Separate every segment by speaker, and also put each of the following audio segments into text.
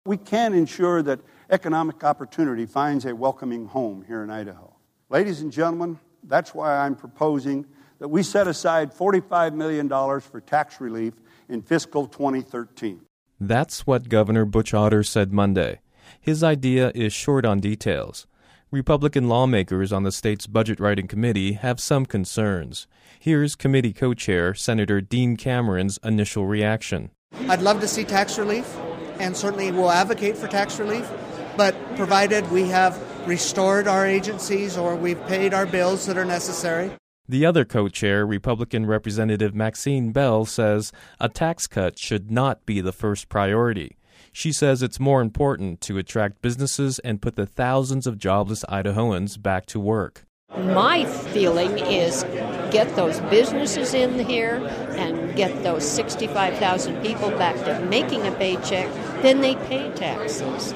Speaker 1: We can ensure that economic opportunity finds a welcoming home here in Idaho. Ladies and gentlemen, that's why I'm proposing that we set aside $45 million for tax relief in fiscal 2013.
Speaker 2: That's what Governor Butch Otter said Monday. His idea is short on details. Republican lawmakers on the state's budget writing committee have some concerns. Here's committee co-chair Senator Dean Cameron's initial reaction.
Speaker 3: I'd love to see tax relief, and certainly will advocate for tax relief, but provided we have restored our agencies or we've paid our bills that are necessary.
Speaker 2: The other co-chair, Republican Representative Maxine Bell, says a tax cut should not be the first priority. She says it's more important to attract businesses and put the thousands of jobless Idahoans back to work.
Speaker 4: My feeling is get those businesses in here and get those 65,000 people back to making a paycheck, then they pay taxes.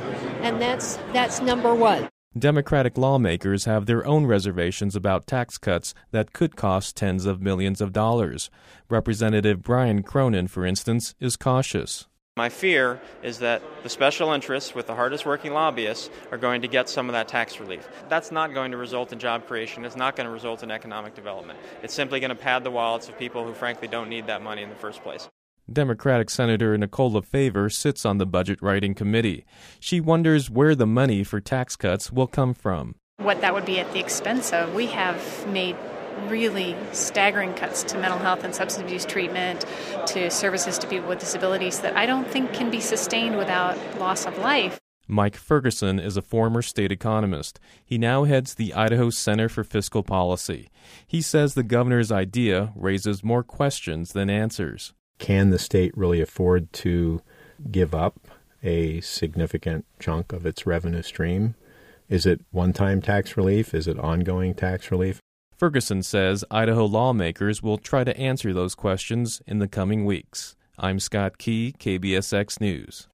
Speaker 4: And that's number one.
Speaker 2: Democratic lawmakers have their own reservations about tax cuts that could cost tens of millions of dollars. Representative Brian Cronin, for instance, is cautious.
Speaker 5: My fear is that the special interests with the hardest working lobbyists are going to get some of that tax relief. That's not going to result in job creation. It's not going to result in economic development. It's simply going to pad the wallets of people who frankly don't need that money in the first place.
Speaker 2: Democratic Senator Nicole LaFavor sits on the budget writing committee. She wonders where the money for tax cuts will come from.
Speaker 6: What that would be at the expense of. We have made really staggering cuts to mental health and substance abuse treatment, to services to people with disabilities that I don't think can be sustained without loss of life.
Speaker 2: Mike Ferguson is a former state economist. He now heads the Idaho Center for Fiscal Policy. He says the governor's idea raises more questions than answers.
Speaker 7: Can the state really afford to give up a significant chunk of its revenue stream? Is it one-time tax relief? Is it ongoing tax relief?
Speaker 2: Ferguson says Idaho lawmakers will try to answer those questions in the coming weeks. I'm Scott Key, KBSX News.